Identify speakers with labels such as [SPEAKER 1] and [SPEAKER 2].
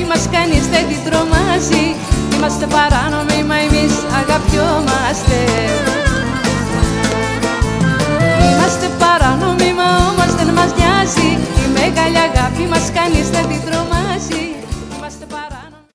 [SPEAKER 1] μας κανείς δεν την τρομάζει. Είμαστε παράνομοι, μα εμείς αγαπιόμαστε. Είμαστε παράνομοι, μα όμως δεν μας νοιάζει. Η μεγάλη αγάπη μας κανείς δεν την τρομάζει. Είμαστε παράνομοι.